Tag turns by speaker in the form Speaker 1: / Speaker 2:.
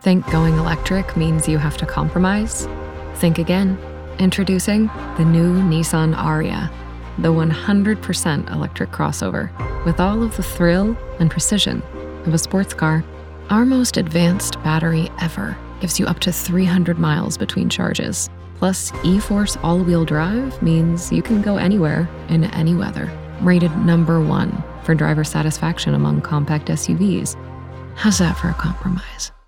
Speaker 1: Think going electric means you have to compromise? Think again. Introducing the new Nissan Ariya, the 100% electric crossover with all of the thrill and precision of a sports car. Our most advanced battery ever gives you up to 300 miles between charges. Plus, eForce all-wheel drive means you can go anywhere in any weather. Rated #1 for driver satisfaction among compact SUVs. How's that for a compromise?